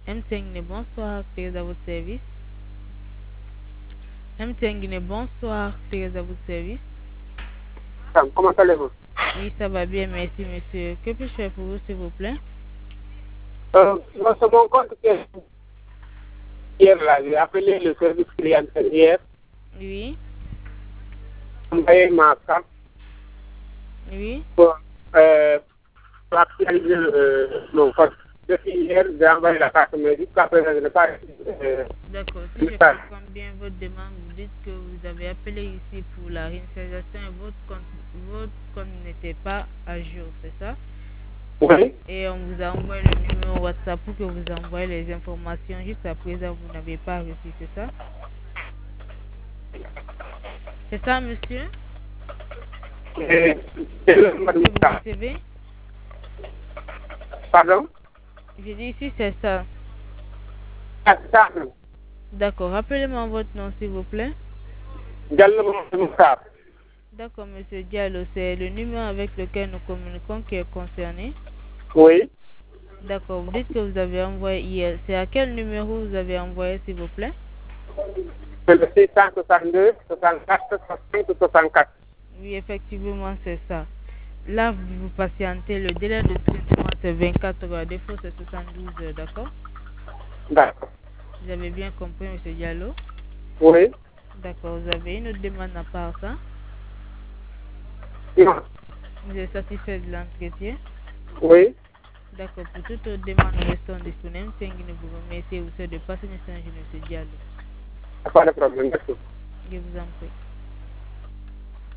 M. bonsoir, Thérèse à votre service. M. bonsoir, Thérèse à votre service. Comment allez-vous? Oui, ça va bien, merci monsieur. Que puis-je faire pour vous, s'il vous plaît? Moi, c'est mon compte que hier, là, j'ai appelé le service clientèle hier, Oui, envoyé ma carte oui. pour, actualiser mon compte. Depuis hier, j'ai envoyé la carte, mais jusqu'à présent, je n'ai pas reçu D'accord, si le je message. comprends bien votre demande, vous dites que vous avez appelé ici pour la réinstallation et votre compte n'était pas à jour, c'est ça? Oui, Et on vous a envoyé le numéro WhatsApp pour que vous envoyez les informations. Jusqu'à présent, vous n'avez pas reçu, c'est ça? C'est ça, monsieur? et c'est le Est-ce madame que vous Sarr. recevez? Pardon? Je dis ici, c'est ça. Ah, ça, D'accord, rappelez-moi votre nom, s'il vous plaît. Diallo Mamadou Sarr. D'accord, monsieur Diallo, c'est le numéro avec lequel nous communiquons qui est concerné. Oui, D'accord, vous dites que vous avez envoyé hier. C'est à quel numéro vous avez envoyé, s'il vous plaît? c'est le 662 64 65 64. Oui, effectivement, c'est ça. Là, vous patientez. Le délai de traitement, c'est 24 heures. À défaut, c'est 72 heures, d'accord? D'accord. Vous avez bien compris, monsieur Diallo? Oui, D'accord, vous avez une autre demande à part ça? non, Vous êtes satisfait de l'entretien? oui, D'accord, pour toute autre demande, nous restons disponibles. C'est nous vous remercie et vous souhaite de passer une excellente journée, monsieur Diallo. pas de problème. Merci. Je vous en prie.